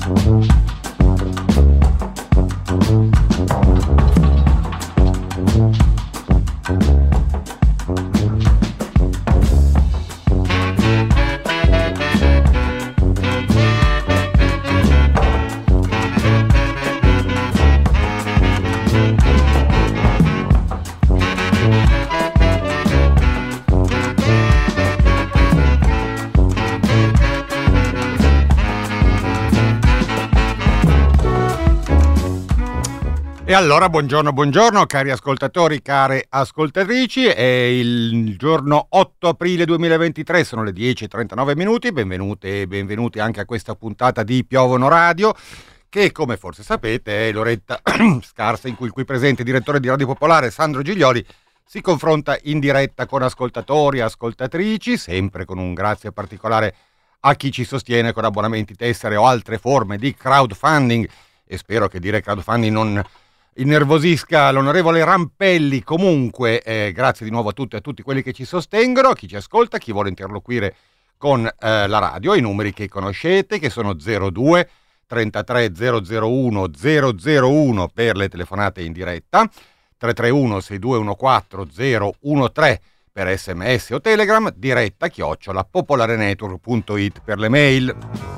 E allora buongiorno cari ascoltatori, care ascoltatrici, è il giorno 8 aprile 2023, sono le 10:39 minuti, benvenute e benvenuti anche a questa puntata di Piovono Radio, che come forse sapete è l'oretta scarsa in cui il qui presente direttore di Radio Popolare Sandro Giglioli si confronta in diretta con ascoltatori e ascoltatrici, sempre con un grazie particolare a chi ci sostiene con abbonamenti, tessere o altre forme di crowdfunding, e spero che dire crowdfunding non innervosisca l'onorevole Rampelli. Comunque grazie di nuovo a tutti e a tutti quelli che ci sostengono, a chi ci ascolta, chi vuole interloquire con la radio. I numeri che conoscete, che sono 02 33 001 001 per le telefonate in diretta, 331 6214 013 per sms o telegram, diretta @popolarenetwork.it per le mail.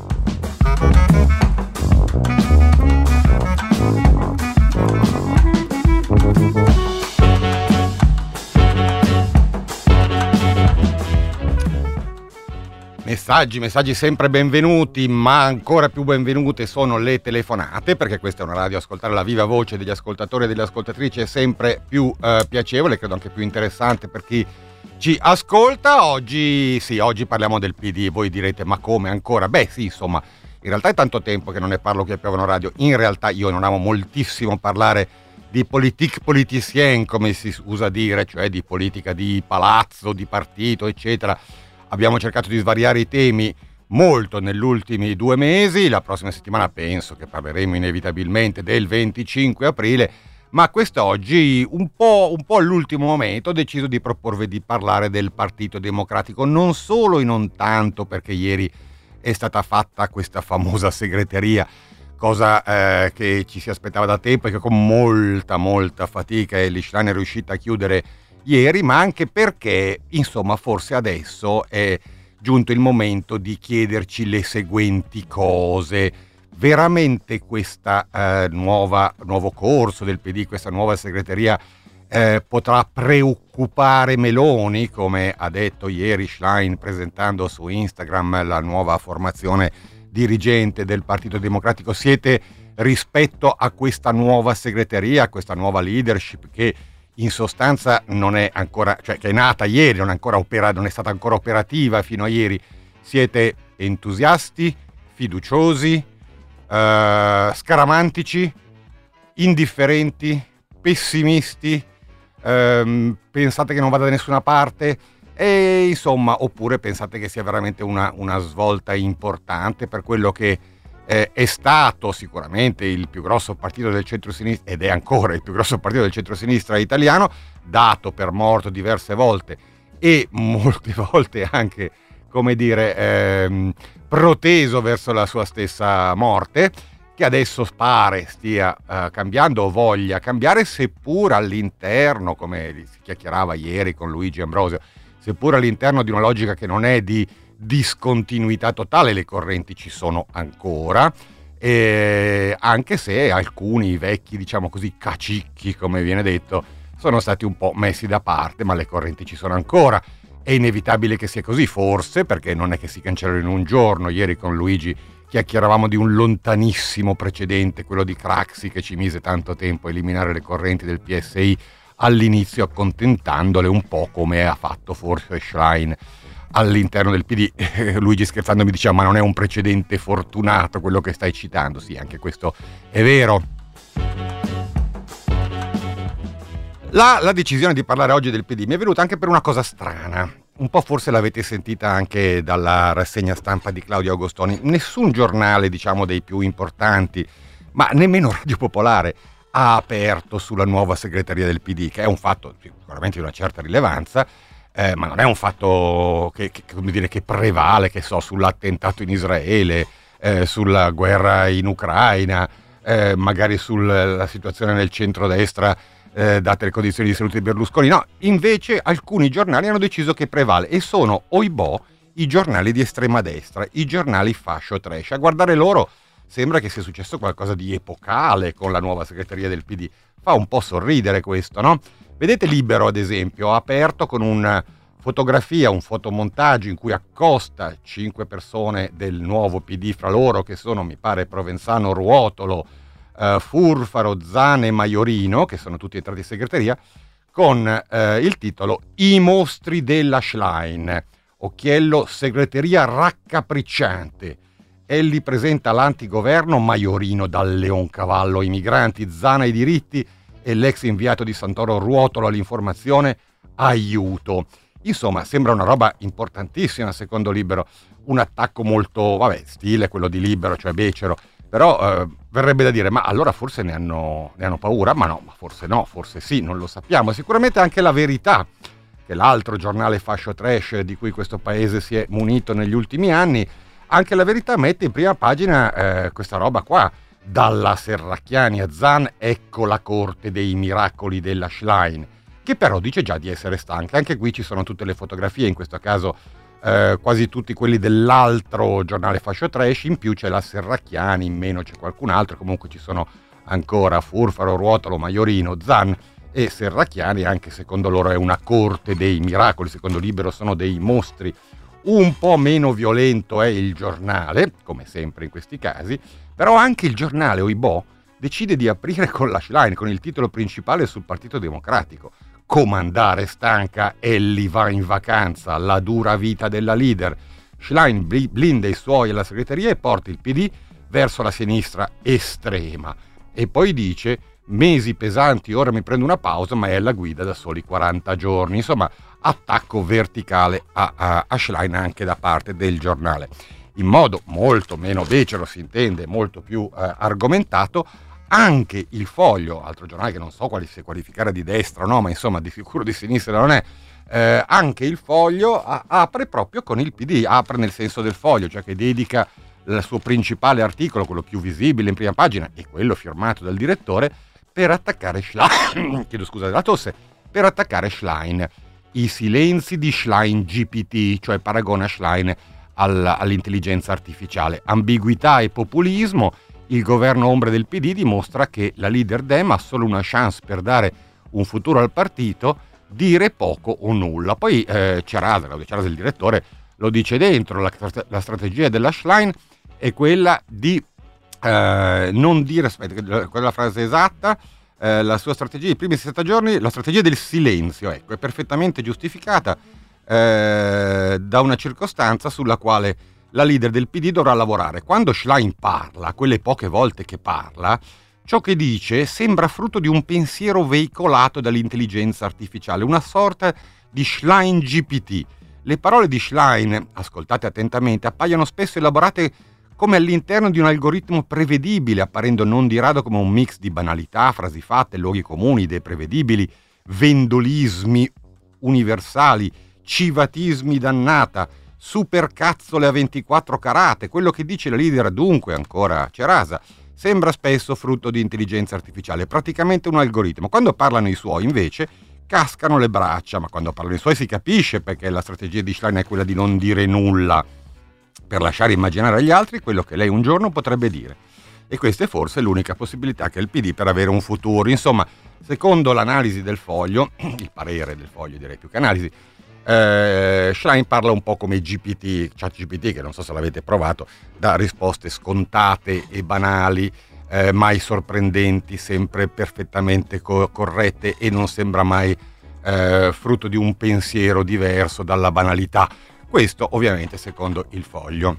Messaggi sempre benvenuti, ma ancora più benvenute sono le telefonate, perché questa è una radio, ascoltare la viva voce degli ascoltatori e delle ascoltatrici è sempre più piacevole, credo anche più interessante per chi ci ascolta. Oggi parliamo del PD, voi direte ma come ancora? Beh sì, insomma, in realtà è tanto tempo che non ne parlo qui a Piovono Radio, in realtà io non amo moltissimo parlare di politique politicienne, come si usa dire, cioè di politica di palazzo, di partito, eccetera. Abbiamo cercato di svariare i temi molto negli ultimi 2 mesi, la prossima settimana penso che parleremo inevitabilmente del 25 aprile, ma quest'oggi, un po' all'ultimo momento, ho deciso di proporvi di parlare del Partito Democratico, non solo e non tanto perché ieri è stata fatta questa famosa segreteria, cosa che ci si aspettava da tempo e che con molta fatica Elly Schlein è riuscita a chiudere ieri, ma anche perché, insomma, forse adesso è giunto il momento di chiederci le seguenti cose. Veramente questa nuovo corso del PD, questa nuova segreteria potrà preoccupare Meloni, come ha detto ieri Schlein presentando su Instagram la nuova formazione dirigente del Partito Democratico? Siete rispetto a questa nuova segreteria, a questa nuova leadership che in sostanza non è ancora, cioè che è nata ieri, non è stata ancora operativa fino a ieri, siete entusiasti, fiduciosi, scaramantici, indifferenti, pessimisti, pensate che non vada da nessuna parte, e insomma, oppure pensate che sia veramente una svolta importante per quello che è stato sicuramente il più grosso partito del centro-sinistra, ed è ancora il più grosso partito del centro-sinistra italiano, dato per morto diverse volte e molte volte anche, come dire, proteso verso la sua stessa morte, che adesso pare stia cambiando o voglia cambiare, seppur all'interno, come si chiacchierava ieri con Luigi Ambrosio, seppur all'interno di una logica che non è di discontinuità totale, le correnti ci sono ancora, anche se alcuni vecchi, diciamo così, cacicchi, come viene detto, sono stati un po' messi da parte, ma le correnti ci sono ancora. È inevitabile che sia così, forse, perché non è che si cancellano in un giorno. Ieri con Luigi chiacchieravamo di un lontanissimo precedente, quello di Craxi, che ci mise tanto tempo a eliminare le correnti del PSI all'inizio, accontentandole un po' come ha fatto forse Schlein all'interno del PD. Luigi scherzando mi diceva: ma non è un precedente fortunato quello che stai citando? Sì, anche questo è vero. La decisione di parlare oggi del PD mi è venuta anche per una cosa strana. Un po' forse l'avete sentita anche dalla rassegna stampa di Claudio Agostoni. Nessun giornale, diciamo, dei più importanti, ma nemmeno Radio Popolare, ha aperto sulla nuova segreteria del PD, che è un fatto sicuramente di una certa rilevanza, ma non è un fatto che prevale, che so, sull'attentato in Israele, sulla guerra in Ucraina, magari sulla situazione nel centrodestra, date le condizioni di salute di Berlusconi. No, invece alcuni giornali hanno deciso che prevale, e sono, oibò, i giornali di estrema destra, i giornali fascio trash. A guardare loro sembra che sia successo qualcosa di epocale con la nuova segreteria del PD. Fa un po' sorridere questo, no? Vedete Libero, ad esempio, ha aperto con una fotografia, un fotomontaggio in cui accosta 5 persone del nuovo PD fra loro, che sono, mi pare, Provenzano, Ruotolo, Furfaro, Zan e Maiorino, che sono tutti entrati in segreteria, con il titolo I mostri della Schlein. Occhiello, segreteria raccapricciante. Elli presenta l'antigoverno, Maiorino dal Leoncavallo ai migranti, Zan ai diritti e l'ex inviato di Santoro Ruotolo all'informazione, aiuto. Insomma, sembra una roba importantissima secondo Libero, un attacco molto, stile quello di Libero, cioè becero, però verrebbe da dire, ma allora forse ne hanno paura? Ma no, ma forse no, forse sì, non lo sappiamo. Sicuramente anche La Verità, che è l'altro giornale fascio trash di cui questo paese si è munito negli ultimi anni, anche La Verità mette in prima pagina questa roba qua, dalla Serracchiani a Zan, ecco la corte dei miracoli della Schlein, che però dice già di essere stanca. Anche qui ci sono tutte le fotografie, in questo caso quasi tutti quelli dell'altro giornale fascio trash, in più c'è la Serracchiani, in meno c'è qualcun altro, comunque ci sono ancora Furfaro, Ruotolo, Maiorino, Zan e Serracchiani. Anche secondo loro è una corte dei miracoli, secondo Libero sono dei mostri. Un po' meno violento è il giornale, come sempre in questi casi, però anche il giornale, oibò, decide di aprire con la Schlein, con il titolo principale sul Partito Democratico. Comandare stanca, Elli va in vacanza, la dura vita della leader. Schlein blinda i suoi alla segreteria e porta il PD verso la sinistra estrema. E poi dice, mesi pesanti, ora mi prendo una pausa, ma è alla guida da soli 40 giorni. Insomma, attacco verticale a Schlein anche da parte del giornale. In modo molto meno becero, si intende, molto più argomentato, anche Il Foglio, altro giornale che non so se qualificare di destra o no, ma insomma di sicuro di sinistra non è, anche Il Foglio apre proprio con il PD, apre nel senso del Foglio, cioè che dedica il suo principale articolo, quello più visibile in prima pagina, e quello firmato dal direttore, per attaccare Schlein, chiedo scusa della tosse, per attaccare Schlein. I silenzi di Schlein GPT, cioè paragona Schlein all'intelligenza artificiale. Ambiguità e populismo, il governo ombra del PD dimostra che la leader Dem ha solo una chance per dare un futuro al partito, dire poco o nulla. Poi Claudio Cerasa, il direttore, lo dice dentro, la strategia della Schlein è quella di non dire, aspetta, quella è la frase esatta, la sua strategia i primi 60 giorni, la strategia del silenzio, ecco, è perfettamente giustificata da una circostanza sulla quale la leader del PD dovrà lavorare. Quando Schlein parla, quelle poche volte che parla, ciò che dice sembra frutto di un pensiero veicolato dall'intelligenza artificiale, una sorta di Schlein GPT. Le parole di Schlein, ascoltate attentamente, appaiono spesso elaborate come all'interno di un algoritmo prevedibile, apparendo non di rado come un mix di banalità, frasi fatte, luoghi comuni, idee prevedibili, vendolismi universali, civatismi dannata, supercazzole a 24 carate. Quello che dice la leader, dunque, ancora Cerasa, sembra spesso frutto di intelligenza artificiale, praticamente un algoritmo. Quando parlano i suoi, invece, cascano le braccia, ma quando parlano i suoi si capisce perché la strategia di Schlein è quella di non dire nulla, per lasciare immaginare agli altri quello che lei un giorno potrebbe dire. E questa è forse l'unica possibilità che ha il PD per avere un futuro. Insomma, secondo l'analisi del Foglio, il parere del Foglio direi più che analisi, Schlein parla un po' come ChatGPT, che non so se l'avete provato, dà risposte scontate e banali, mai sorprendenti, sempre perfettamente corrette, e non sembra mai frutto di un pensiero diverso dalla banalità. Questo ovviamente secondo il Foglio.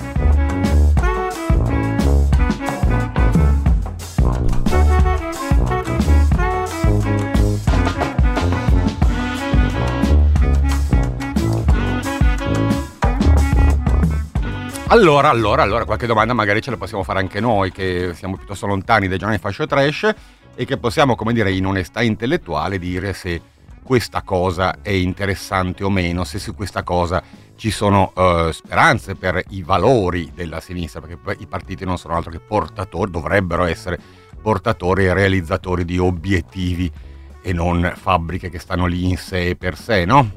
Allora, qualche domanda magari ce la possiamo fare anche noi, che siamo piuttosto lontani dai giornali fascio trash e che possiamo, come dire, in onestà intellettuale dire se questa cosa è interessante o meno, se su questa cosa ci sono speranze per i valori della sinistra, perché poi i partiti non sono altro che portatori, dovrebbero essere portatori e realizzatori di obiettivi e non fabbriche che stanno lì in sé per sé, no?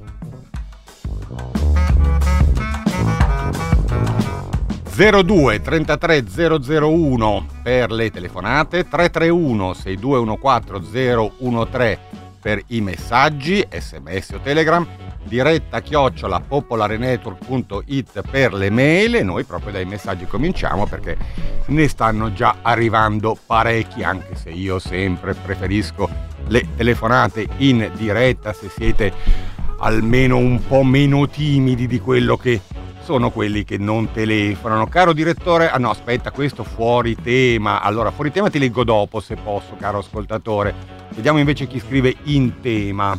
02 33 001 per le telefonate, 331 6214 013 per i messaggi, sms o telegram, diretta @popolarenetwork.it per le mail, e noi proprio dai messaggi cominciamo perché ne stanno già arrivando parecchi, anche se io sempre preferisco le telefonate in diretta se siete almeno un po' meno timidi di quello che sono quelli che non telefonano. Caro direttore, no aspetta, questo fuori tema. Allora, fuori tema ti leggo dopo se posso, caro ascoltatore. Vediamo invece chi scrive in tema.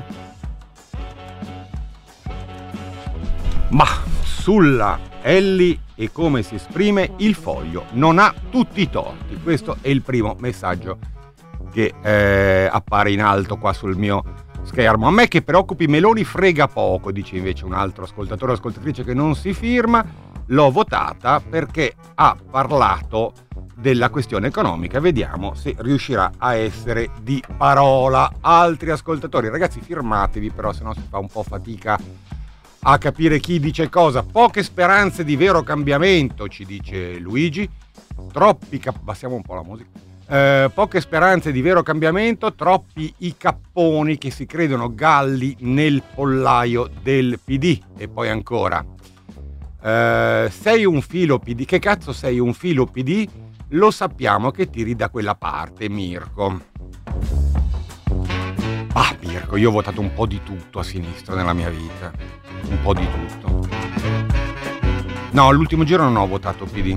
Ma sulla Elly e come si esprime, il Foglio non ha tutti i torti. Questo è il primo messaggio che appare in alto qua sul mio schermo. A me che preoccupi Meloni frega poco, dice invece un altro ascoltatore o ascoltatrice che non si firma. L'ho votata perché ha parlato della questione economica, vediamo se riuscirà a essere di parola. Altri ascoltatori, ragazzi, firmatevi, però sennò si fa un po' fatica a capire chi dice cosa. Poche speranze di vero cambiamento, ci dice Luigi. Bassiamo un po' la musica. Poche speranze di vero cambiamento, troppi i capponi che si credono galli nel pollaio del PD. E poi ancora, sei un filo PD, che cazzo sei un filo PD? Lo sappiamo che tiri da quella parte, Mirko. Ah, Mirko, io ho votato un po' di tutto a sinistra nella mia vita, un po' di tutto. No, l'ultimo giro non ho votato PD.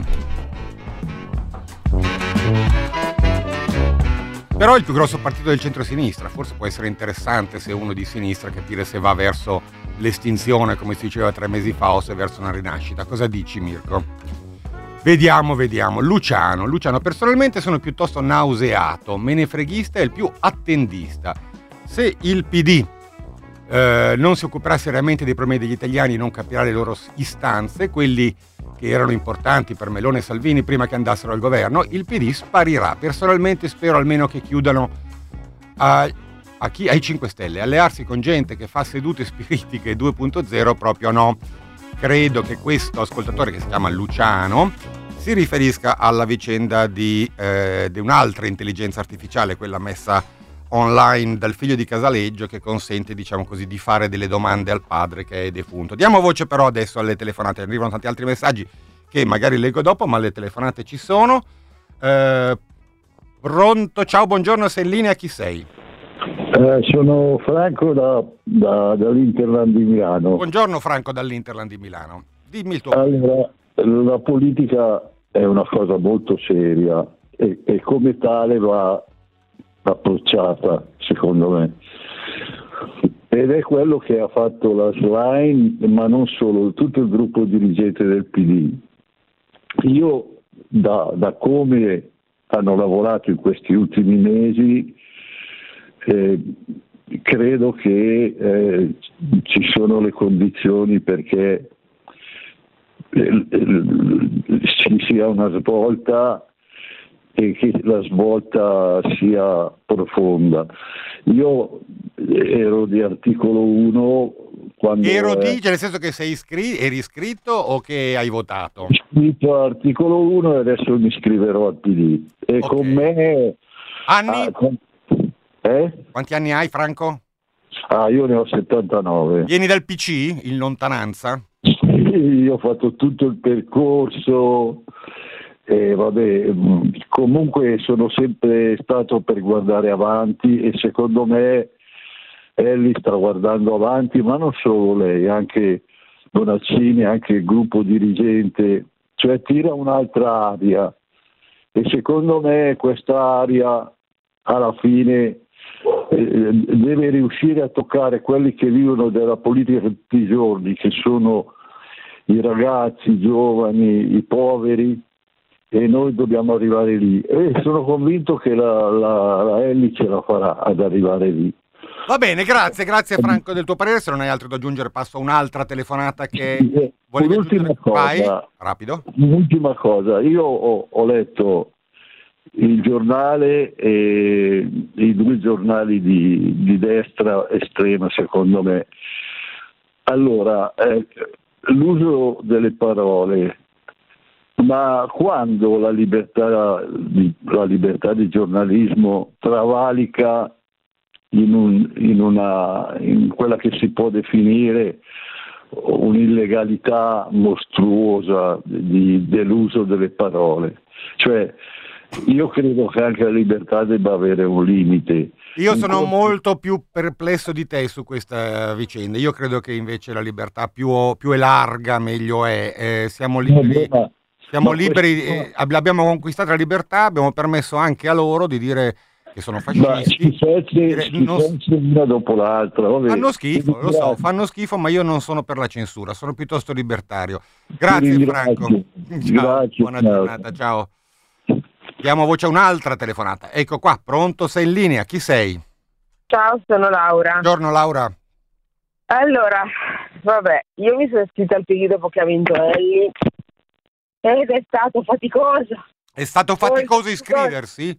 Però è il più grosso partito del centro-sinistra, forse può essere interessante se uno di sinistra capire se va verso l'estinzione, come si diceva 3 mesi fa, o se verso una rinascita. Cosa dici, Mirko? Vediamo. Luciano, personalmente sono piuttosto nauseato, menefreghista e il più attendista. Se il PD non si occuperà seriamente dei problemi degli italiani, non capirà le loro istanze, quelli che erano importanti per Meloni e Salvini prima che andassero al governo, il PD sparirà. Personalmente spero almeno che chiudano ai 5 Stelle. Allearsi con gente che fa sedute spiritiche 2.0 proprio no. Credo che questo ascoltatore, che si chiama Luciano, si riferisca alla vicenda di un'altra intelligenza artificiale, quella messa online dal figlio di Casaleggio, che consente, diciamo così, di fare delle domande al padre che è defunto. Diamo voce però adesso alle telefonate, arrivano tanti altri messaggi che magari leggo dopo, ma le telefonate ci sono. Pronto? Ciao, buongiorno, sei in linea, chi sei? Sono Franco dall'Interland di Milano. Buongiorno Franco dall'Interland di Milano. Dimmi il tuo. Allora, la politica è una cosa molto seria e come tale va approcciata, secondo me. Ed è quello che ha fatto la Schlein, ma non solo, tutto il gruppo dirigente del PD. Io, da come hanno lavorato in questi ultimi mesi, credo che ci sono le condizioni perché ci sia una svolta e che la svolta sia profonda. Io ero di articolo 1 quando... cioè nel senso che eri iscritto o che hai votato? Iscritto all'articolo 1 e adesso mi iscriverò al PD. E okay. Con me... Anni? Quanti anni hai, Franco? Io ne ho 79. Vieni dal PC, in lontananza? Io ho fatto tutto il percorso e comunque sono sempre stato per guardare avanti e secondo me Elly sta guardando avanti, ma non solo lei, anche Bonaccini, anche il gruppo dirigente, cioè tira un'altra aria e secondo me questa aria alla fine deve riuscire a toccare quelli che vivono della politica tutti i giorni, che sono i ragazzi, i giovani, i poveri, e noi dobbiamo arrivare lì e sono convinto che la Elly ce la farà ad arrivare lì. Va bene, grazie Franco del tuo parere. Se non hai altro da aggiungere, passo a un'altra telefonata che volevi aggiungere. Vai, rapido. Un'ultima cosa, io ho letto il giornale e i due giornali di destra estrema, secondo me. Allora, l'uso delle parole, ma quando la libertà di giornalismo travalica in quella che si può definire un'illegalità mostruosa dell'uso delle parole. Cioè, io credo che anche la libertà debba avere un limite. Io sono molto più perplesso di te su questa vicenda. Io credo che invece la libertà più è larga, meglio è. Siamo liberi. Abbiamo conquistato la libertà, abbiamo permesso anche a loro di dire che sono fascisti. Una dopo l'altra. Fanno schifo, lo so, fanno schifo, ma io non sono per la censura, sono piuttosto libertario. Grazie Franco. Ciao, buona giornata, ciao. Diamo voce a un'altra telefonata. Ecco qua, pronto, sei in linea, chi sei? Ciao, sono Laura. Buongiorno Laura. Allora, vabbè, io mi sono iscritta al PD dopo che ha vinto Elli ed è stato faticoso. È stato faticoso iscriversi?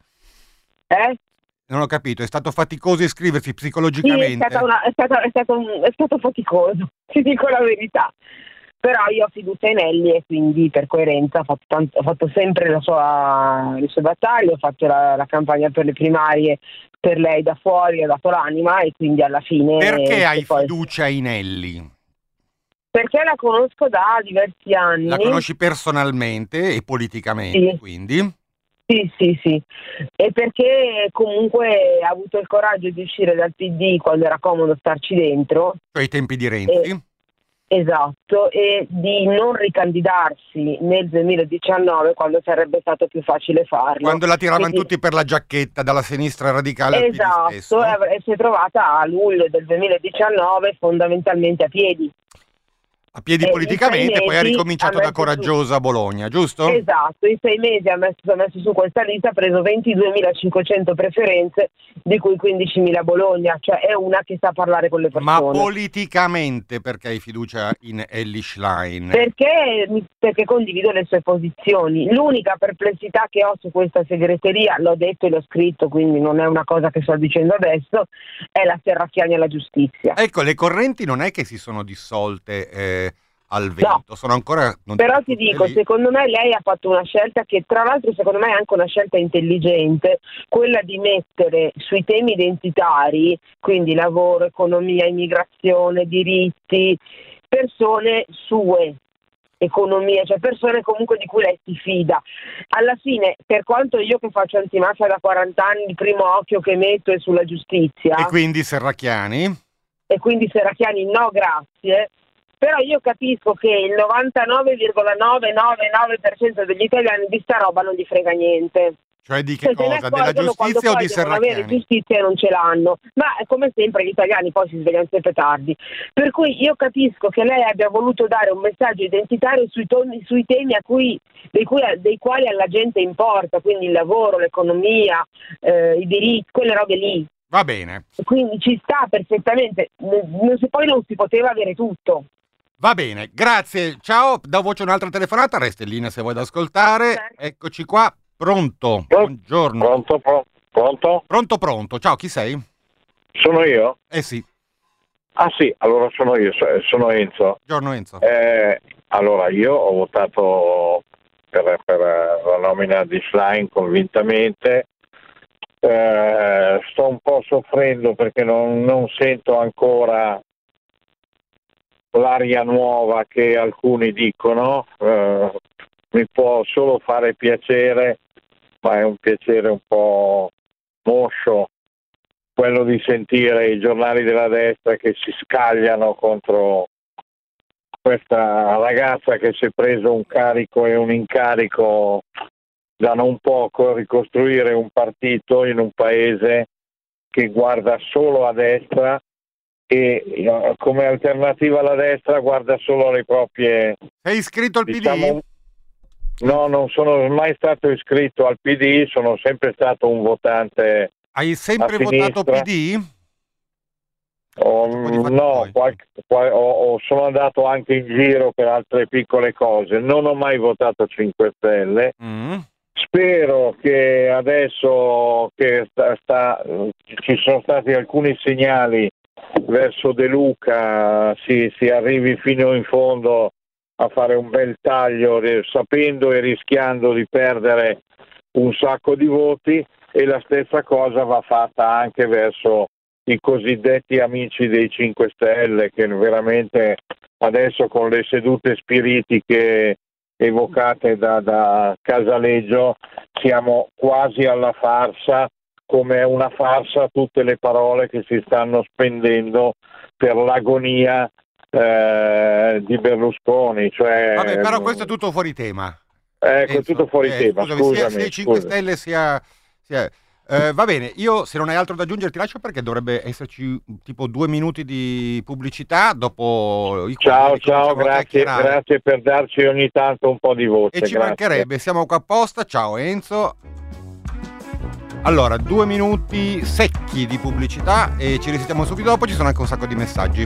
Non ho capito, è stato faticoso iscriversi psicologicamente? Sì, è stato faticoso, ti dico la verità. Però io ho fiducia in Elli e quindi per coerenza ho fatto sempre le sue battaglie, ho fatto la campagna per le primarie per lei da fuori, ho dato l'anima e quindi alla fine... Perché hai fiducia in Elli? Perché la conosco da diversi anni. La conosci personalmente e politicamente, sì. Quindi? Sì. E perché comunque ha avuto il coraggio di uscire dal PD quando era comodo starci dentro. Ai tempi di Renzi. Esatto, e di non ricandidarsi nel 2019 quando sarebbe stato più facile farlo. Quando la tiravano tutti per la giacchetta dalla sinistra radicale al PD stesso. Esatto, e si è trovata a luglio del 2019 fondamentalmente a piedi. A piedi politicamente, poi ha ricominciato da coraggiosa a Bologna, giusto? Esatto, in 6 mesi ha messo su questa lista, ha preso 22.500 preferenze, di cui 15.000 a Bologna, cioè è una che sa parlare con le persone. Ma politicamente perché hai fiducia in Elly Schlein? Perché condivido le sue posizioni. L'unica perplessità che ho su questa segreteria, l'ho detto e l'ho scritto, quindi non è una cosa che sto dicendo adesso, è la Serracchiani alla giustizia. Ecco, le correnti non è che si sono dissolte al vento, no, sono ancora... Però ti dico, secondo me lei ha fatto una scelta che tra l'altro secondo me è anche una scelta intelligente, quella di mettere sui temi identitari, quindi lavoro, economia, immigrazione, diritti, persone sue, economia, cioè persone comunque di cui lei si fida. Alla fine, per quanto io che faccio antimafia da 40 anni, il primo occhio che metto è sulla giustizia. E quindi Serracchiani? No, grazie. Però io capisco che il 99,999% degli italiani di sta roba non gli frega niente. Cioè di che cosa? Della giustizia o di Serracchiani? Avere giustizia e non ce l'hanno. Ma come sempre gli italiani poi si svegliano sempre tardi. Per cui io capisco che lei abbia voluto dare un messaggio identitario sui temi dei quali alla gente importa, quindi il lavoro, l'economia, i diritti, quelle robe lì. Va bene. Quindi ci sta perfettamente. Non si poteva avere tutto. Va bene, grazie. Ciao, do voce a un'altra telefonata, resta in linea se vuoi ad ascoltare. Certo. Eccoci qua, pronto. Buongiorno. Pronto. Ciao, chi sei? Sono io? Sì. Ah sì, allora sono io, sono Enzo. Buongiorno Enzo. Allora, io ho votato per la nomina di Schlein convintamente. Sto un po' soffrendo perché non sento ancora l'aria nuova che alcuni dicono. Mi può solo fare piacere, ma è un piacere un po' moscio, quello di sentire i giornali della destra che si scagliano contro questa ragazza che si è preso un carico e un incarico da non poco, ricostruire un partito in un paese che guarda solo a destra e come alternativa alla destra guarda solo alle proprie... Sei iscritto al PD? No, non sono mai stato iscritto al PD, sono sempre stato un votante. Hai sempre votato PD? No, sono andato anche in giro per altre piccole cose, non ho mai votato 5 Stelle. Spero che adesso che ci sono stati alcuni segnali verso De Luca si arrivi fino in fondo a fare un bel taglio, sapendo e rischiando di perdere un sacco di voti, e la stessa cosa va fatta anche verso i cosiddetti amici dei 5 Stelle, che veramente adesso con le sedute spiritiche evocate da Casaleggio siamo quasi alla farsa, come è una farsa tutte le parole che si stanno spendendo per l'agonia di Berlusconi. Vabbè, però questo è tutto fuori tema. Ecco, tutto fuori tema, scusami. Sia i 5 Stelle sia va bene, io se non hai altro da aggiungere ti lascio, perché dovrebbe esserci tipo 2 minuti di pubblicità dopo i quali ciao, grazie per darci ogni tanto un po' di voce. E ci mancherebbe, siamo qua apposta. Ciao Enzo. Allora, 2 minuti secchi di pubblicità e ci risentiamo subito dopo, ci sono anche un sacco di messaggi.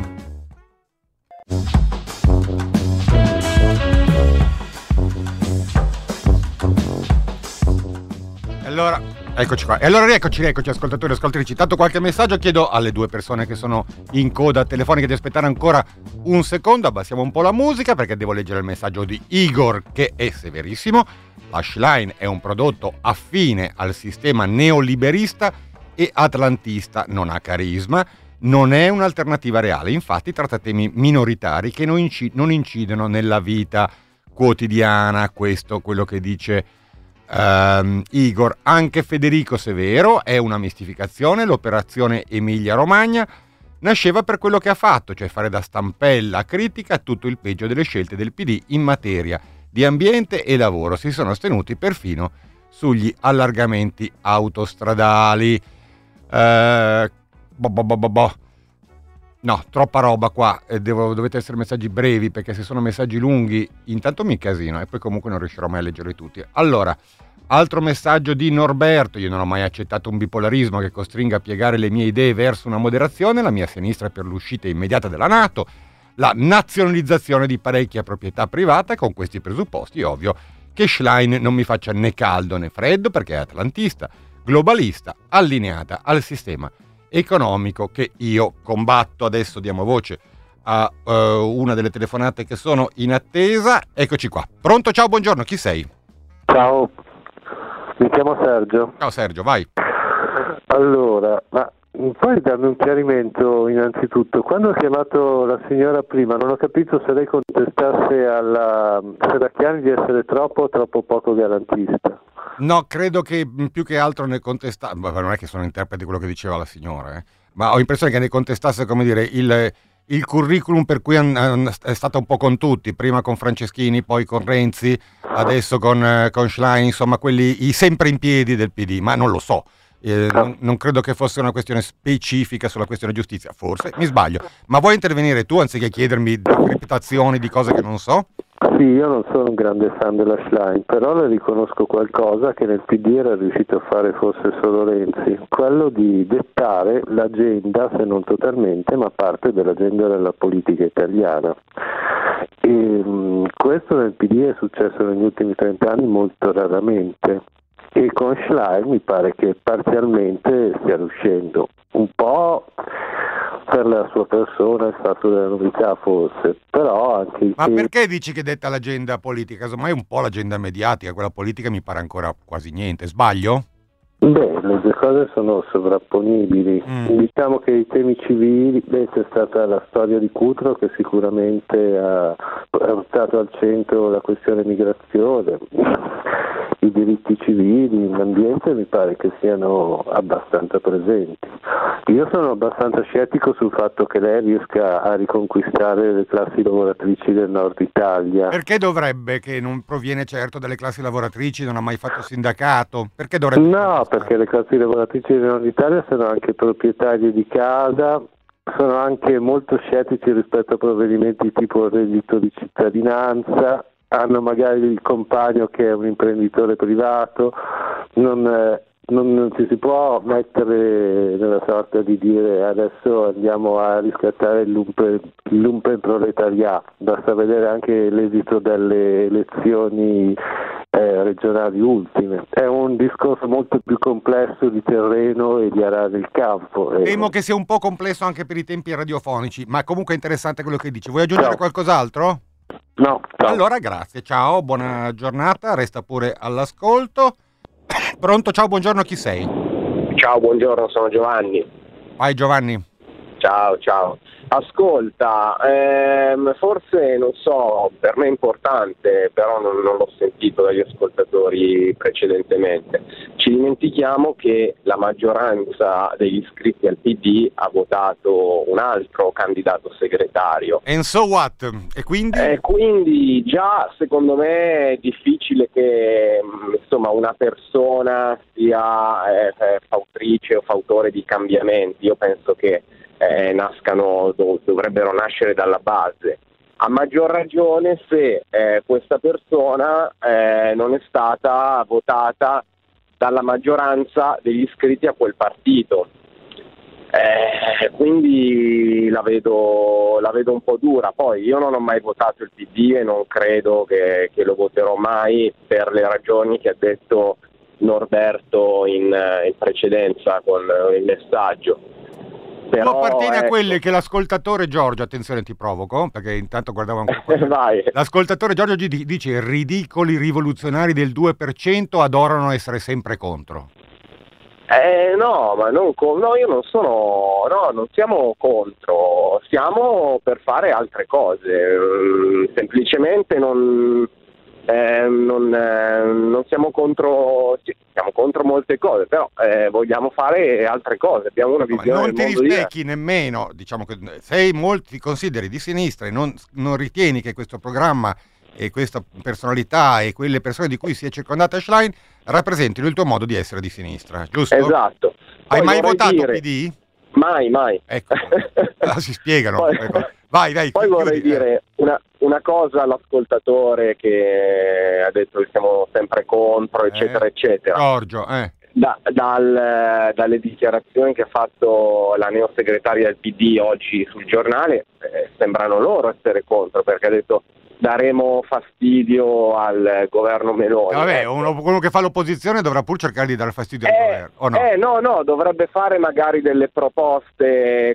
Allora, eccoci qua. E allora rieccoci ascoltatori e ascoltatrici. Tanto qualche messaggio, chiedo alle 2 persone che sono in coda telefonica di aspettare ancora un secondo, abbassiamo un po' la musica perché devo leggere il messaggio di Igor, che è severissimo. L'Ashline è un prodotto affine al sistema neoliberista e atlantista, non ha carisma, non è un'alternativa reale, infatti tratta temi minoritari che non incidono nella vita quotidiana. Questo quello che dice Igor. Anche Federico Severo: è una mistificazione, l'operazione Emilia Romagna nasceva per quello che ha fatto, cioè fare da stampella critica a tutto il peggio delle scelte del PD in materia di ambiente e lavoro. Si sono astenuti perfino sugli allargamenti autostradali. No, troppa roba qua, dovete essere messaggi brevi, perché se sono messaggi lunghi intanto mi casino e poi comunque non riuscirò mai a leggerli tutti. Allora, altro messaggio di Norberto: io non ho mai accettato un bipolarismo che costringa a piegare le mie idee verso una moderazione, la mia sinistra è per l'uscita immediata dalla NATO, la nazionalizzazione di parecchia proprietà privata, e con questi presupposti è ovvio che Schlein non mi faccia né caldo né freddo, perché è atlantista, globalista, allineata al sistema economico che io combatto. Adesso diamo voce a una delle telefonate che sono in attesa. Eccoci qua. Pronto? Ciao, buongiorno, chi sei? Ciao, mi chiamo Sergio. Ciao Sergio, vai. Allora, ma puoi darmi un chiarimento innanzitutto? Quando ho chiamato la signora prima non ho capito se lei contestasse alla Serracchiani di essere troppo o troppo poco garantista. No, credo che più che altro ne contestasse, non è che sono interprete di quello che diceva la signora, ma ho l'impressione che ne contestasse, come dire, il curriculum per cui è stata un po' con tutti, prima con Franceschini, poi con Renzi, adesso con Schlein, insomma i sempre in piedi del PD, ma non lo so. Non credo che fosse una questione specifica sulla questione giustizia, forse mi sbaglio, ma vuoi intervenire tu anziché chiedermi ripetizioni di cose che non so? Sì, io non sono un grande fan della Schlein, però le riconosco qualcosa che nel PD era riuscito a fare forse solo Renzi, quello di dettare l'agenda, se non totalmente, ma parte dell'agenda della politica italiana. E questo nel PD è successo negli ultimi 30 anni molto raramente. E con Schlein mi pare che parzialmente stia riuscendo, un po' per la sua persona, il fatto della novità forse, però anche... Ma perché dici che detta l'agenda politica? Casomai un po' l'agenda mediatica, quella politica mi pare ancora quasi niente, sbaglio? Beh, le due cose sono sovrapponibili. Diciamo che i temi civili, c'è stata la storia di Cutro che sicuramente ha portato al centro la questione migrazione, i diritti civili, l'ambiente mi pare che siano abbastanza presenti. Io sono abbastanza scettico sul fatto che lei riesca a riconquistare le classi lavoratrici del nord Italia. Perché dovrebbe, che non proviene certo dalle classi lavoratrici, non ha mai fatto sindacato? Perché dovrebbe? No, perché le classi lavoratrici del nord Italia sono anche proprietarie di casa, sono anche molto scettici rispetto a provvedimenti tipo il reddito di cittadinanza, hanno magari il compagno che è un imprenditore privato, non non ci si può mettere nella sorta di dire adesso andiamo a riscattare il lumpenproletariato, basta vedere anche l'esito delle elezioni regionali ultime. È un discorso molto più complesso di terreno e di arare il campo. Temo che sia un po' complesso anche per i tempi radiofonici, ma comunque è interessante quello che dici. Vuoi aggiungere qualcos'altro? No. Allora grazie, ciao, buona giornata, resta pure all'ascolto. Pronto, ciao, buongiorno, chi sei? Ciao, buongiorno, sono Giovanni. Vai Giovanni. Ciao. Ascolta, forse, non so, per me è importante, però non l'ho sentito dagli ascoltatori precedentemente. Ci dimentichiamo che la maggioranza degli iscritti al PD ha votato un altro candidato segretario. And so what? E quindi? Quindi già secondo me è difficile che insomma una persona sia fautrice o fautore di cambiamenti. Io penso che dovrebbero nascere dalla base, a maggior ragione se questa persona non è stata votata dalla maggioranza degli iscritti a quel partito, quindi la vedo un po' dura. Poi io non ho mai votato il PD e non credo che lo voterò mai, per le ragioni che ha detto Norberto in precedenza con il messaggio. Tu appartieni a quelle che l'ascoltatore Giorgio, attenzione ti provoco, perché intanto guardavo ancora. Vai. L'ascoltatore Giorgio dice: ridicoli rivoluzionari del 2% adorano essere sempre contro. Non siamo contro, siamo per fare altre cose, semplicemente non siamo contro, siamo contro molte cose, però vogliamo fare altre cose, abbiamo una visione non del ti mondo rispecchi nemmeno, diciamo che ti consideri di sinistra e non ritieni che questo programma e questa personalità e quelle persone di cui si è circondata Schlein rappresentino il tuo modo di essere di sinistra, giusto? Esatto. Hai mai votato PD? Mai. Ecco, si spiegano. Poi, vai. Poi vorrei dire una cosa all'ascoltatore che ha detto che siamo sempre contro, eccetera. Giorgio, dalle dichiarazioni che ha fatto la neosegretaria del PD oggi sul giornale, sembrano loro essere contro, perché ha detto daremo fastidio al governo Meloni. Uno che fa l'opposizione dovrà pur cercare di dare fastidio al governo, o no? No, dovrebbe fare magari delle proposte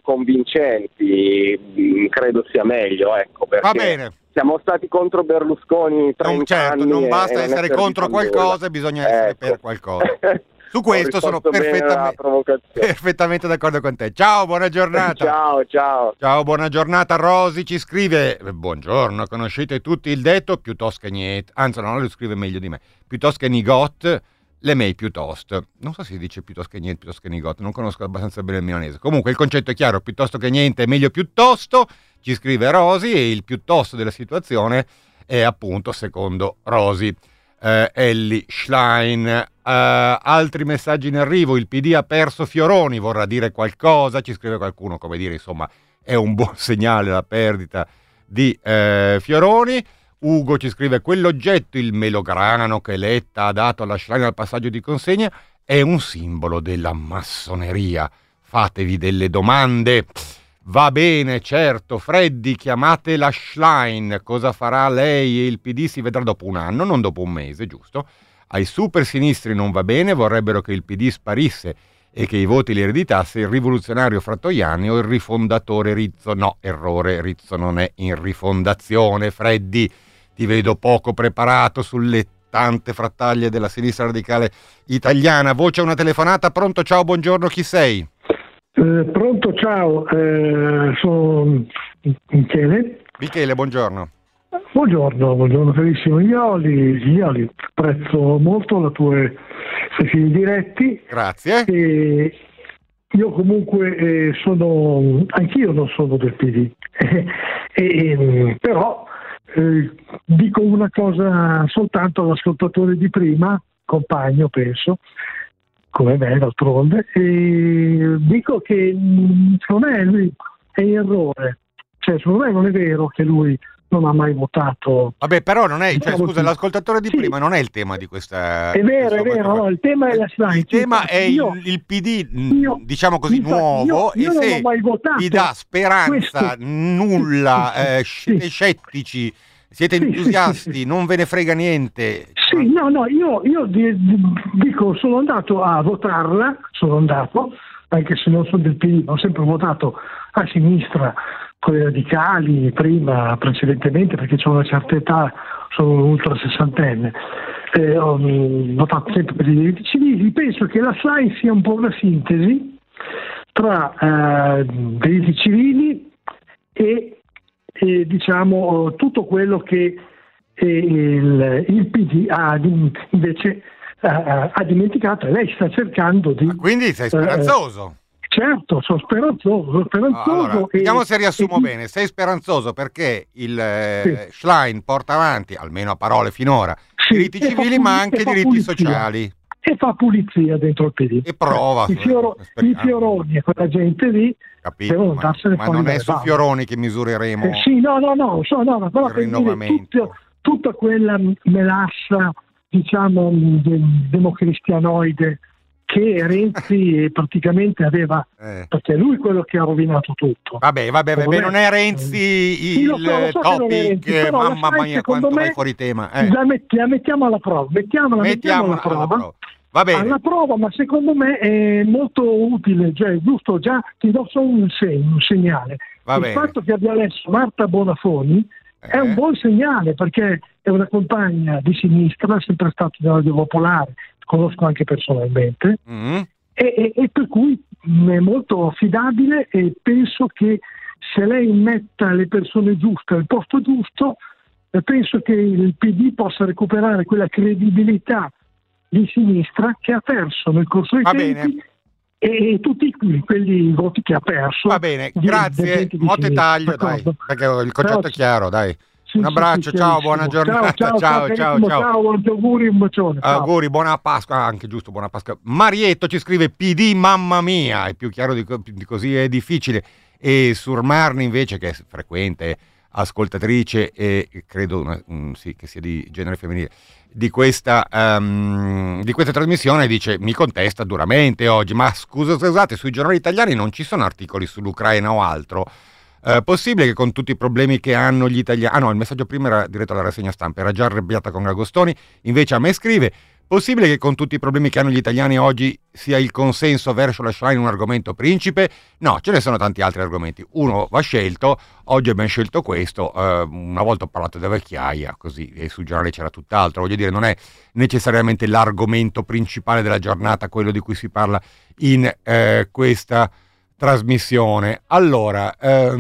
convincenti, credo sia meglio, ecco, perché va bene. Siamo stati contro Berlusconi 30 anni. Non basta essere contro qualcosa, bisogna essere per qualcosa. Su questo sono perfettamente d'accordo con te. Ciao, buona giornata. Ciao, buona giornata. Rosi ci scrive: buongiorno, conoscete tutti il detto piuttosto che niente, anzi no, lo scrive meglio di me, piuttosto che nigot, le mei piuttosto. Non so se si dice piuttosto che niente, piuttosto che nigot, non conosco abbastanza bene il milanese. Comunque il concetto è chiaro, piuttosto che niente è meglio piuttosto, ci scrive Rosi, e il piuttosto della situazione è appunto secondo Rosi. Ellie Schlein. Altri messaggi in arrivo: il PD ha perso Fioroni, vorrà dire qualcosa, ci scrive qualcuno, come dire, insomma è un buon segnale la perdita di Fioroni. Ugo ci scrive: quell'oggetto, il melograno che Letta ha dato alla Schlein al passaggio di consegna, è un simbolo della massoneria, fatevi delle domande. Va bene, certo. Freddy, chiamate la Schlein, cosa farà lei e il PD si vedrà dopo un anno, non dopo un mese, giusto? Ai super sinistri non va bene, vorrebbero che il PD sparisse e che i voti li ereditasse il rivoluzionario Frattoiani o il rifondatore Rizzo. No, errore, Rizzo non è in rifondazione. Freddy, ti vedo poco preparato sulle tante frattaglie della sinistra radicale italiana. Voce a una telefonata, pronto, ciao, buongiorno, chi sei? Pronto, ciao, sono Michele. Michele, buongiorno. Buongiorno carissimo Ioli, apprezzo molto le tue sessioni diretti. Grazie. E io comunque anch'io non sono del PD, però dico una cosa soltanto all'ascoltatore di prima, compagno penso, come me d'altronde, e dico che secondo me lui è in errore, cioè secondo me non è vero che lui non ha mai votato. Vabbè, però non è, cioè, Diciamo scusa, che- l'ascoltatore di sì. prima non è il tema di questa. È vero, questo- è vero, no, il tema è la Schlein. Il tema è Io- il PD, io- diciamo così, infatti, nuovo, io e non se ho mai votato vi dà speranza, questo. nulla, Sì, siete sì. scettici, siete Sì, sì, entusiasti, sì. non ve ne frega niente. Sì, no, io dico, sono andato a votarla, anche se non sono del PD, ma ho sempre votato a sinistra con i radicali, precedentemente, perché ho una certa età, sono un ultra sessantenne. Ho votato sempre per i diritti civili. Penso che la SLAI sia un po' una sintesi tra diritti civili e diciamo tutto quello che il PD invece ha dimenticato, e lei sta cercando di... Quindi sei speranzoso. Certo, sono speranzoso. Allora, vediamo se riassumo e- bene. Sei speranzoso perché il Schlein porta avanti, almeno a parole finora, sì, diritti e fa civili, puli- ma e anche fa diritti pulizia. sociali. E fa pulizia dentro il PD. E prova. I speriamo. Fioroni e quella gente lì Capito, devono ma andarsene non fuori è dalle su balle. Fioroni che misureremo Sì, no, però il per dire rinnovamento. tutta quella melassa, diciamo, democristianoide che Renzi praticamente aveva, perché è lui quello che ha rovinato tutto. Vabbè, non è Renzi Sì, lo il so che non è Renzi, topic, però la mamma SLAI, mia, secondo quanto me, vai fuori tema. La mettiamo alla prova, mettiamo alla Mettiamola alla prova. Va bene. alla prova, ma secondo me è molto utile, cioè giusto, già ti do solo un segnale. Va Il bene. fatto che abbia messo Marta Bonafoni è un buon segnale, perché è una compagna di sinistra, è sempre stata della Radio Popolare, conosco anche personalmente, e per cui è molto affidabile, e penso che se lei metta le persone giuste al posto giusto, penso che il PD possa recuperare quella credibilità di sinistra che ha perso nel corso dei tempi. Bene. E tutti quelli voti che ha perso. Va bene, grazie. Mote taglio, dai, perché il concetto è chiaro, dai. Sì, un abbraccio, sì, ciao, chiarissimo. buona giornata. Ciao, Ciao. tanti auguri, un bacione. Ciao. Auguri, buona Pasqua, anche giusto, buona Pasqua. Marietto ci scrive PD, mamma mia, è più chiaro di così, è difficile. E Surmarni invece, che è frequente ascoltatrice e credo sì, che sia di genere femminile, di questa trasmissione, dice: mi contesta duramente oggi, ma scusate, sui giornali italiani non ci sono articoli sull'Ucraina o altro. Possibile che con tutti i problemi che hanno gli italiani... Ah no, il messaggio prima era diretto alla rassegna stampa, era già arrabbiata con Agostoni, invece a me scrive: possibile che con tutti i problemi che hanno gli italiani oggi sia il consenso verso la Schlein un argomento principe? No, ce ne sono tanti altri argomenti, uno va scelto, oggi abbiamo scelto questo, una volta ho parlato della vecchiaia, così, e sul giornale c'era tutt'altro, voglio dire, non è necessariamente l'argomento principale della giornata quello di cui si parla in questa trasmissione. Allora,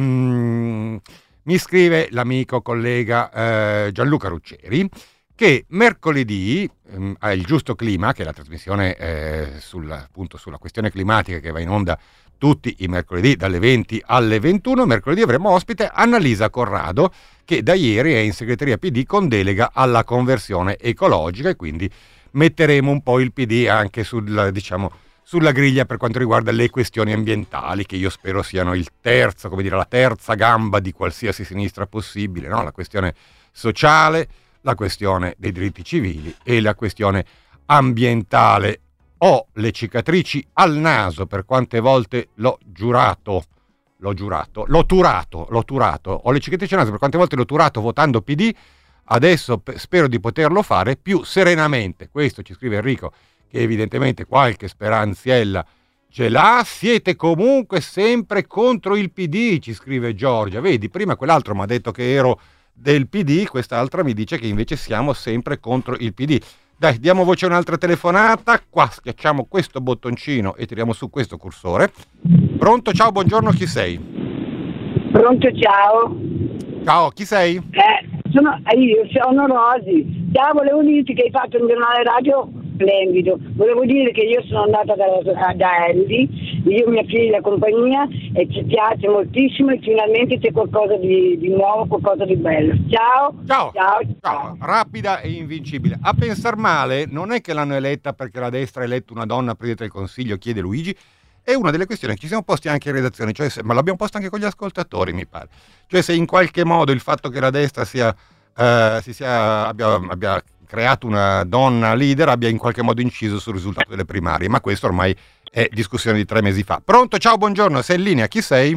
mi scrive l'amico collega Gianluca Ruggeri che mercoledì il Giusto Clima, che è la trasmissione sulla questione climatica che va in onda tutti i mercoledì dalle 20 alle 21, mercoledì avremo ospite Annalisa Corrado, che da ieri è in segreteria PD con delega alla conversione ecologica, e quindi metteremo un po' il PD anche sulla griglia per quanto riguarda le questioni ambientali, che io spero siano la terza gamba di qualsiasi sinistra possibile, no? La questione sociale, la questione dei diritti civili e la questione ambientale. Ho le cicatrici al naso per quante volte l'ho turato, ho le cicatrici al naso per quante volte l'ho turato votando PD, adesso spero di poterlo fare più serenamente. Questo ci scrive Enrico, che evidentemente qualche speranziella ce l'ha. Siete comunque sempre contro il PD, ci scrive Giorgia. Vedi, prima quell'altro mi ha detto che ero del PD, quest'altra mi dice che invece siamo sempre contro il PD. Dai, diamo voce a un'altra telefonata. Qua schiacciamo questo bottoncino e tiriamo su questo cursore. Pronto? Ciao, buongiorno, chi sei? Pronto, ciao. Ciao, chi sei? Io sono Rosi. Ciao, volevo dirti che hai fatto un giornale radio splendido. Volevo dire che io sono andata da Andy, io, mia figlia e compagnia, e ci piace moltissimo, e finalmente c'è qualcosa di nuovo, qualcosa di bello. Ciao. Rapida e invincibile. A pensar male, non è che l'hanno eletta perché la destra ha eletto una donna Presidente del Consiglio, chiede Luigi, È una delle questioni che ci siamo posti anche in redazione, cioè ma l'abbiamo posto anche con gli ascoltatori, mi pare. Cioè se in qualche modo il fatto che la destra abbia creato una donna leader abbia in qualche modo inciso sul risultato delle primarie, ma questo ormai è discussione di 3 mesi fa. Pronto? Ciao, buongiorno, sei in linea, chi sei?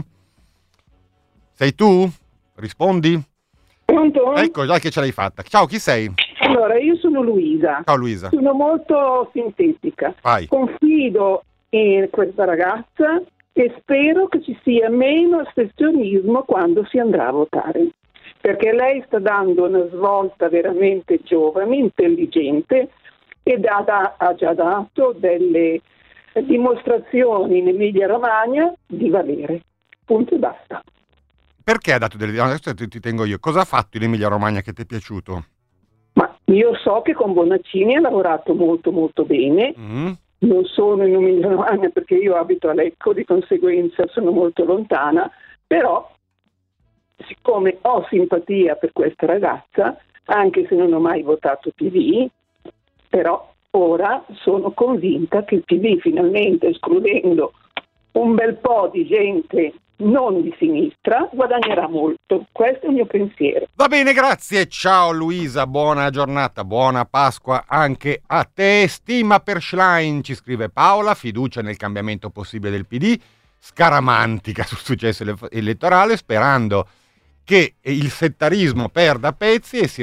Sei tu? Rispondi? Pronto? Ecco, già che ce l'hai fatta. Ciao, chi sei? Allora, io sono Luisa. Ciao Luisa. Sono molto sintetica. Vai. Confido in questa ragazza e spero che ci sia meno astensionismo quando si andrà a votare. Perché lei sta dando una svolta veramente giovane, intelligente ed ha già dato delle dimostrazioni in Emilia Romagna di valere. Punto e basta. Perché ha dato delle... Adesso ti tengo io. Cosa ha fatto in Emilia Romagna che ti è piaciuto? Ma io so che con Bonaccini ha lavorato molto molto bene. Non sono in Emilia Romagna perché io abito a Lecco, di conseguenza sono molto lontana, però siccome ho simpatia per questa ragazza, anche se non ho mai votato PD, però ora sono convinta che il PD, finalmente escludendo un bel po' di gente non di sinistra, guadagnerà molto. Questo è il mio pensiero. Va bene, grazie. Ciao Luisa, buona giornata, buona Pasqua anche a te. Stima per Schlein, ci scrive Paola, fiducia nel cambiamento possibile del PD, scaramantica sul successo elettorale, sperando che il settarismo perda pezzi e si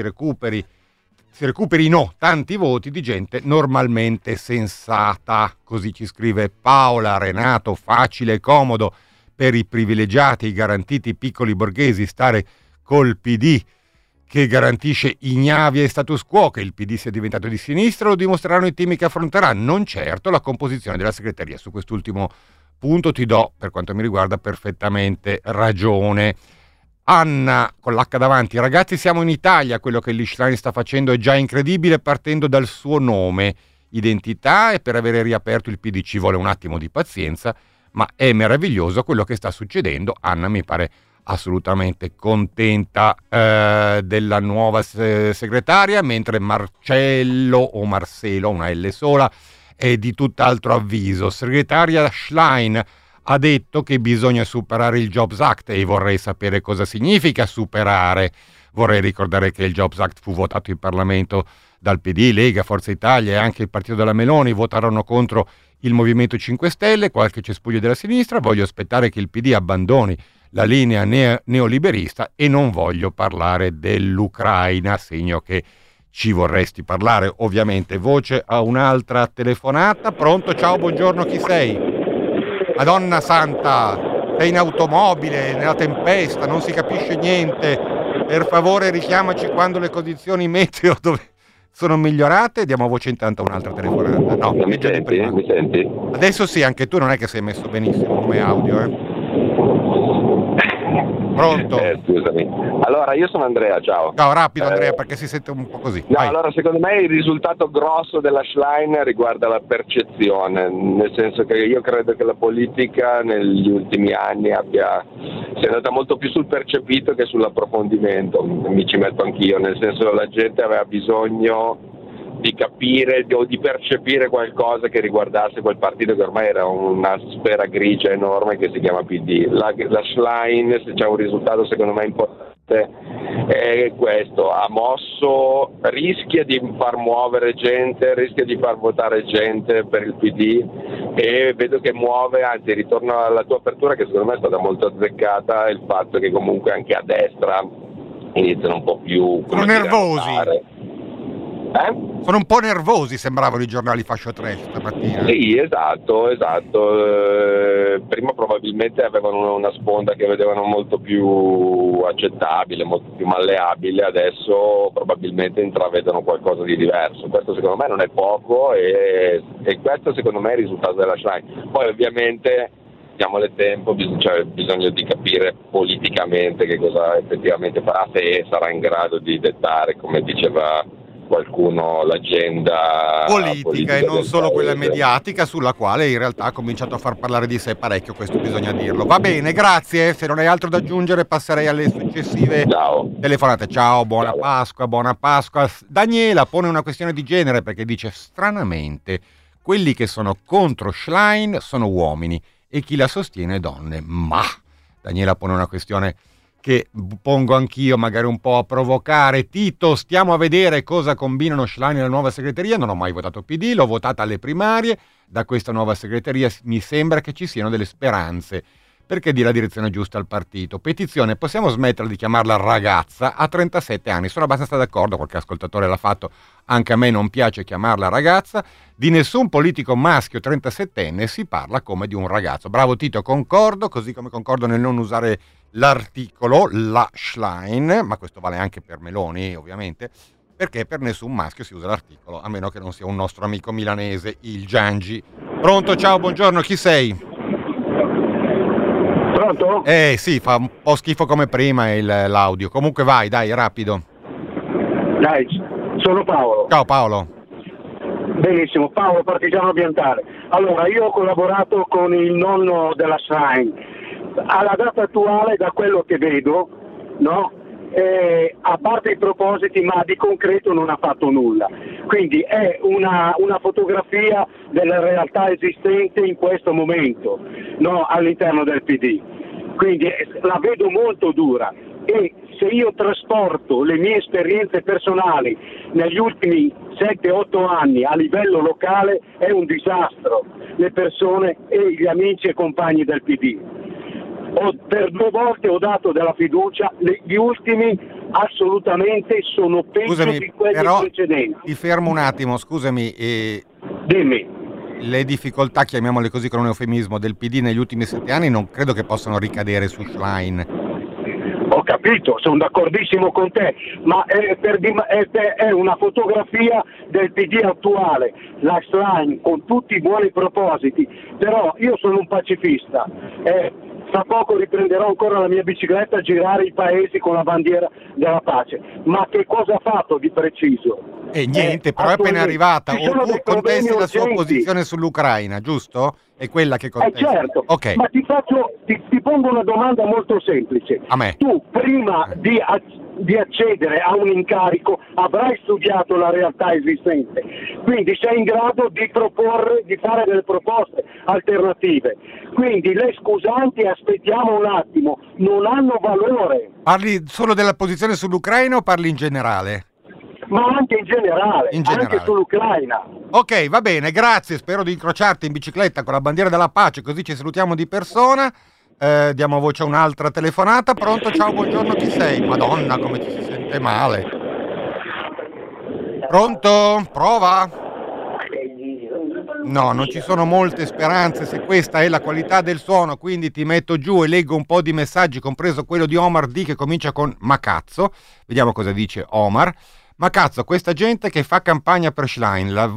recuperino tanti voti di gente normalmente sensata. Così ci scrive Paola. Renato, facile e comodo per i privilegiati, i garantiti piccoli borghesi stare col PD che garantisce ignavi e status quo. Che il PD sia diventato di sinistra lo dimostreranno i temi che affronterà, non certo la composizione della segreteria. Su quest'ultimo punto ti do, per quanto mi riguarda, perfettamente ragione. Anna con l'H davanti: ragazzi, siamo in Italia, quello che Schlein sta facendo è già incredibile partendo dal suo nome, identità, e per avere riaperto il PD ci vuole un attimo di pazienza, ma è meraviglioso quello che sta succedendo. Anna mi pare assolutamente contenta della nuova segretaria, mentre Marcello o Marcelo, una L sola, è di tutt'altro avviso. Segretaria Schlein ha detto che bisogna superare il Jobs Act e vorrei sapere cosa significa superare. Vorrei ricordare che il Jobs Act fu votato in Parlamento dal PD, Lega, Forza Italia e anche il partito della Meloni votarono contro il Movimento 5 Stelle, qualche cespuglio della sinistra. Voglio aspettare che il PD abbandoni la linea neoliberista e non voglio parlare dell'Ucraina, segno che ci vorresti parlare ovviamente. Voce a un'altra telefonata. Pronto? Ciao, buongiorno, chi sei? Madonna santa, sei in automobile, nella tempesta, non si capisce niente. Per favore richiamaci quando le condizioni meteo sono migliorate. Diamo voce intanto a un'altra telefonata. No, mi senti? Mi senti? Adesso sì, anche tu non è che sei messo benissimo come audio, Pronto? Scusami. Allora, io sono Andrea, ciao. Ciao, rapido Andrea, perché si sente un po' così. No, allora, secondo me il risultato grosso della Schlein riguarda la percezione, nel senso che io credo che la politica negli ultimi anni sia andata molto più sul percepito che sull'approfondimento, mi ci metto anch'io, nel senso che la gente aveva bisogno di capire o di percepire qualcosa che riguardasse quel partito che ormai era una sfera grigia enorme che si chiama PD. La Schlein, se c'è un risultato secondo me importante, è questo: ha mosso, rischia di far muovere gente, rischia di far votare gente per il PD, e vedo che muove, anzi ritorno alla tua apertura che secondo me è stata molto azzeccata, il fatto che comunque anche a destra iniziano un po' più... Sono nervosi. Sono un po' nervosi, sembravano i giornali fascio 3 stamattina. Sì, esatto. Prima probabilmente avevano una sponda che vedevano molto più accettabile, molto più malleabile, adesso probabilmente intravedono qualcosa di diverso. Questo secondo me non è poco e questo secondo me è il risultato della Schlein. Poi ovviamente diamole tempo, bisogna di capire politicamente che cosa effettivamente farà, se sarà in grado di dettare, come diceva qualcuno, l'agenda politica e non solo quella mediatica, sulla quale in realtà ha cominciato a far parlare di sé parecchio, questo bisogna dirlo. Va bene, grazie, se non hai altro da aggiungere passerei alle successive telefonate. Ciao, buona Pasqua. Daniela pone una questione di genere perché dice: stranamente quelli che sono contro Schlein sono uomini e chi la sostiene donne. Ma Daniela pone una questione che pongo anch'io, magari un po' a provocare. Tito, stiamo a vedere cosa combinano Schlein e la nuova segreteria. Non ho mai votato PD, l'ho votata alle primarie. Da questa nuova segreteria mi sembra che ci siano delle speranze, perché dia la direzione giusta al partito. Petizione, possiamo smettere di chiamarla ragazza a 37 anni. Sono abbastanza d'accordo, qualche ascoltatore l'ha fatto, anche a me non piace chiamarla ragazza. Di nessun politico maschio 37enne si parla come di un ragazzo. Bravo Tito, concordo, così come concordo nel non usare l'articolo, la Schlein, ma questo vale anche per Meloni ovviamente, perché per nessun maschio si usa l'articolo, a meno che non sia un nostro amico milanese, il Giangi. Pronto, ciao, buongiorno, chi sei? Pronto? Sì, fa un po' schifo come prima l'audio, comunque vai, dai, rapido. Dai, sono Paolo. Ciao Paolo. Benissimo, Paolo, partigiano ambientale. Allora, io ho collaborato con il nonno della Schlein. Alla data attuale, da quello che vedo, no? A parte i propositi, ma di concreto non ha fatto nulla. Quindi è una fotografia della realtà esistente in questo momento, no? All'interno del PD. Quindi la vedo molto dura, e se io trasporto le mie esperienze personali negli ultimi 7-8 anni a livello locale, è un disastro. Le persone e gli amici e compagni del PD. Per 2 volte ho dato della fiducia, gli ultimi assolutamente sono peggio di quelli precedenti. Ti fermo un attimo, scusami. Dimmi. Le difficoltà, chiamiamole così con un eufemismo, del PD negli ultimi 7 anni non credo che possano ricadere su Schlein. Ho capito, sono d'accordissimo con te, ma è una fotografia del PD attuale, la Schlein con tutti i buoni propositi, però io sono un pacifista. Tra poco riprenderò ancora la mia bicicletta a girare i paesi con la bandiera della pace. Ma che cosa ha fatto di preciso? Niente, però è appena arrivata. O contesti la sua posizione sull'Ucraina, giusto? È quella che contesti. Certo, okay. Ma ti pongo una domanda molto semplice. A me. Tu prima di accedere a un incarico avrai studiato la realtà esistente, quindi sei in grado di proporre, di fare delle proposte alternative. Quindi le scusanti, aspettiamo un attimo, non hanno valore. Parli solo della posizione sull'Ucraina o parli in generale? Ma anche in generale, anche sull'Ucraina. Ok, va bene, grazie, spero di incrociarti in bicicletta con la bandiera della pace, così ci salutiamo di persona. Diamo voce a un'altra telefonata. Pronto, ciao, buongiorno, chi sei? Madonna, come ci si sente male. Pronto? Prova? No, non ci sono molte speranze se questa è la qualità del suono, quindi ti metto giù e leggo un po' di messaggi, compreso quello di Omar D che comincia con "ma cazzo". Vediamo cosa dice Omar. "Ma cazzo, questa gente che fa campagna per Schlein, la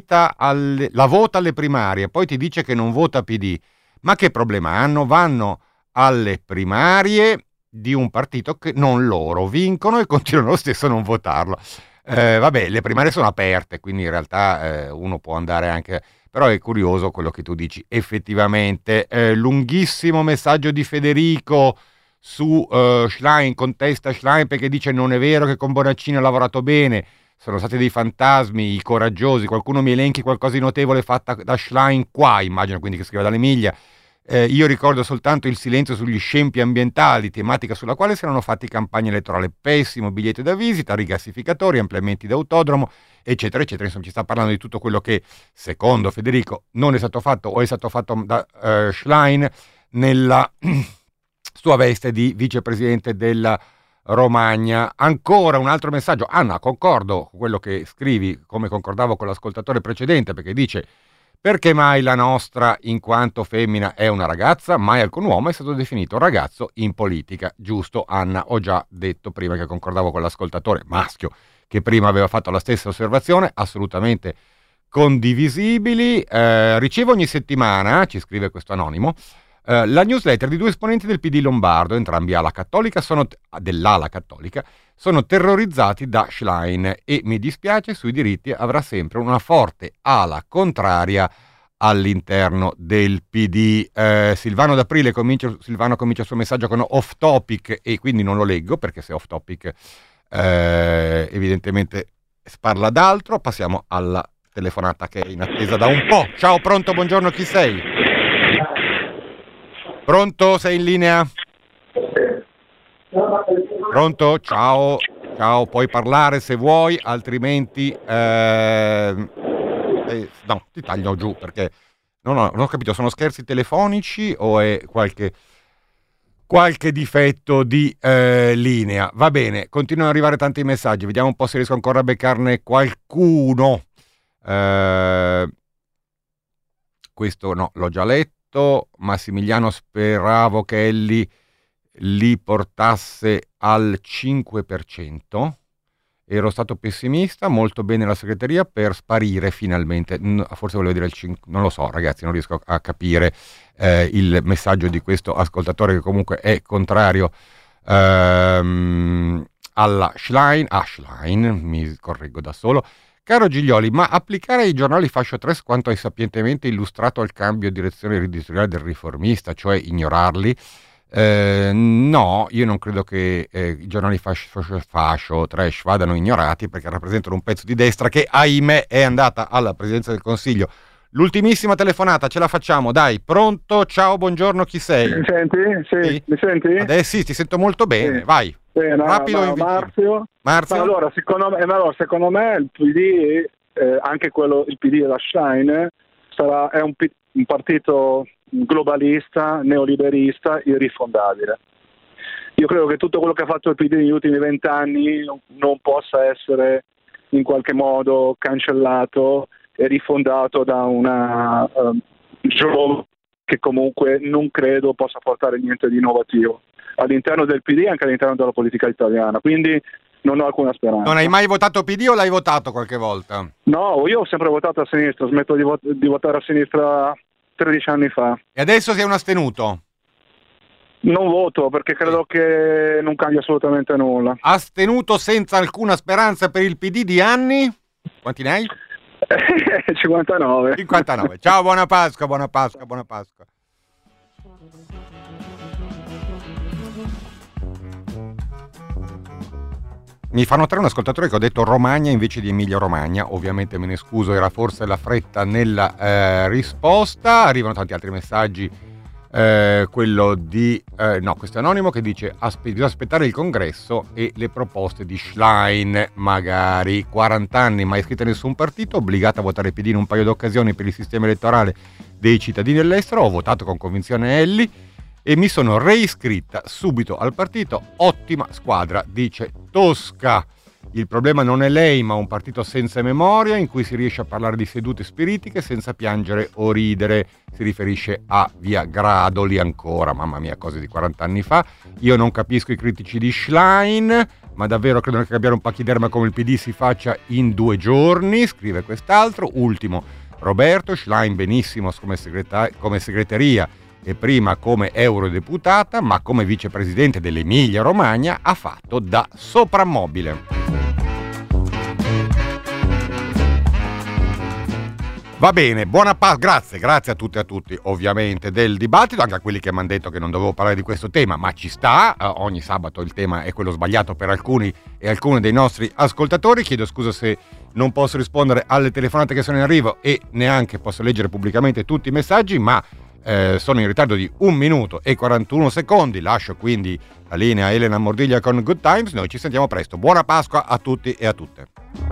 vota alle primarie, poi ti dice che non vota PD. Ma che problema hanno? Vanno alle primarie di un partito che non loro vincono e continuano lo stesso a non votarlo". Vabbè, le primarie sono aperte, quindi in realtà uno può andare anche... Però è curioso quello che tu dici, effettivamente. Lunghissimo messaggio di Federico su Schlein, contesta Schlein perché dice non è vero che con Bonaccini ha lavorato bene, sono stati dei fantasmi, i coraggiosi. Qualcuno mi elenchi qualcosa di notevole fatta da Schlein qua, immagino quindi che scriva dall'Emilia. Io ricordo soltanto il silenzio sugli scempi ambientali, tematica sulla quale si erano fatti campagne elettorali. Pessimo biglietto da visita, rigassificatori, ampliamenti d'autodromo, eccetera, eccetera. Insomma, ci sta parlando di tutto quello che, secondo Federico, non è stato fatto o è stato fatto da Schlein nella sua veste di vicepresidente della Romagna. Ancora un altro messaggio. Anna, concordo con quello che scrivi, come concordavo con l'ascoltatore precedente, perché dice: perché mai la nostra, in quanto femmina, è una ragazza? Mai alcun uomo è stato definito ragazzo in politica. Giusto, Anna, ho già detto prima che concordavo con l'ascoltatore maschio che prima aveva fatto la stessa osservazione, assolutamente condivisibili. Ricevo ogni settimana, ci scrive questo anonimo, la newsletter di 2 esponenti del PD lombardo, entrambi dell'ala cattolica, sono terrorizzati da Schlein e mi dispiace, sui diritti avrà sempre una forte ala contraria all'interno del PD. Silvano D'Aprile Silvano comincia il suo messaggio con off topic e quindi non lo leggo perché se off topic evidentemente parla d'altro. Passiamo alla telefonata che è in attesa da un po'. Ciao, pronto, buongiorno, chi sei? Pronto, sei in linea? Pronto? Ciao, puoi parlare se vuoi, altrimenti no, ti taglio giù perché non ho capito, sono scherzi telefonici o è qualche difetto di linea? Va bene, continuano ad arrivare tanti messaggi, vediamo un po' se riesco ancora a beccarne qualcuno. Questo no, l'ho già letto. Massimiliano, speravo che Elli li portasse al 5%. Ero stato pessimista, molto bene la segreteria per sparire finalmente. Forse volevo dire il 5%, non lo so ragazzi, non riesco a capire il messaggio di questo ascoltatore che comunque è contrario alla Schlein, mi correggo da solo. Caro Giglioli, ma applicare ai giornali fascio 3 quanto hai sapientemente illustrato al cambio direzione editoriale del Riformista, cioè ignorarli? No, io non credo che i giornali fascio trash vadano ignorati perché rappresentano un pezzo di destra che, ahimè, è andata alla Presidenza del Consiglio. L'ultimissima telefonata, ce la facciamo, dai, pronto? Ciao, buongiorno, chi sei? Mi senti? Sì. Mi senti? Adesso sì, ti sento molto bene, sì. Vai. Rapido Marzio. Ma allora, secondo me il PD, anche quello, il PD della Schlein, è un partito globalista, neoliberista, irrifondabile. Io credo che tutto quello che ha fatto il PD negli ultimi 20 anni non possa essere in qualche modo cancellato e rifondato da una giovane che comunque non credo possa portare niente di innovativo all'interno del PD e anche all'interno della politica italiana, quindi non ho alcuna speranza. Non hai mai votato PD o l'hai votato qualche volta? No, io ho sempre votato a sinistra, smetto di votare a sinistra 13 anni fa. E adesso sei un astenuto? Non voto perché credo che non cambia assolutamente nulla. Astenuto senza alcuna speranza per il PD di anni? Quanti ne hai? 59. 59. Ciao, buona Pasqua. Mi fa notare un ascoltatore che ho detto Romagna invece di Emilia Romagna, ovviamente me ne scuso, era forse la fretta nella risposta. Arrivano tanti altri messaggi, quello di no, questo è anonimo che dice bisogna aspettare il congresso e le proposte di Schlein, magari 40 anni mai iscritta a nessun partito, obbligata a votare PD in un paio di occasioni per il sistema elettorale dei cittadini all'estero, ho votato con convinzione Elli e mi sono reiscritta subito al partito. Ottima squadra, dice Tosca. Il problema non è lei, ma un partito senza memoria in cui si riesce a parlare di sedute spiritiche senza piangere o ridere. Si riferisce a Via Gradoli ancora, mamma mia, cose di 40 anni fa. Io non capisco i critici di Schlein, ma davvero credono che cambiare un pachiderma come il PD si faccia in 2 giorni, scrive quest'altro. Ultimo, Roberto, Schlein benissimo come segreteria e prima come eurodeputata, ma come vicepresidente dell'Emilia Romagna ha fatto da soprammobile. Va bene, buona grazie a tutte e a tutti ovviamente del dibattito, anche a quelli che mi hanno detto che non dovevo parlare di questo tema, ma ci sta, ogni sabato il tema è quello sbagliato per alcuni e alcuni dei nostri ascoltatori. Chiedo scusa se non posso rispondere alle telefonate che sono in arrivo e neanche posso leggere pubblicamente tutti i messaggi, ma sono in ritardo di 1 minuto e 41 secondi, lascio quindi la linea a Elena Mordiglia con Good Times. Noi ci sentiamo presto, buona Pasqua a tutti e a tutte.